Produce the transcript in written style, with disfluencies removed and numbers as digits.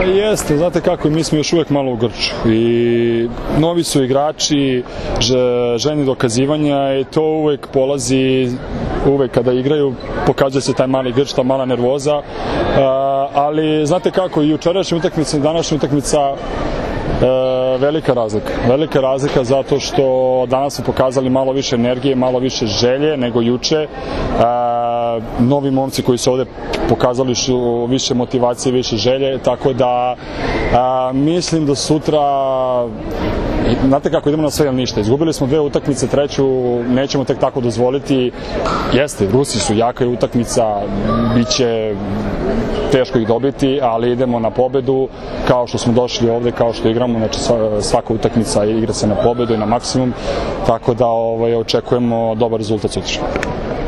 Jeste, znate kako, mi smo još uvek malo u grču i novi su igrači, željni dokazivanja i to uvek polazi, uvek kada igraju pokazuje se taj mali grč, ta mala nervoza, ali znate kako, i jučerašnja utakmica i današnja utakmica velika razlika zato što danas smo pokazali malo više energije, malo više želje nego juče. Novi momci koji su ovde pokazali su više motivacije, više želje, tako da mislim da sutra, znate kako, idemo na sve ili ništa. Izgubili smo 2 utakmice, treću nećemo tek tako dozvoliti. Jeste, Rusi su jaka utakmica, biće teško ih dobiti, ali idemo na pobedu kao što smo došli ovde, kao što igramo, znači svaka utakmica igra se na pobedu i na maksimum, tako da očekujemo dobar rezultat sutra.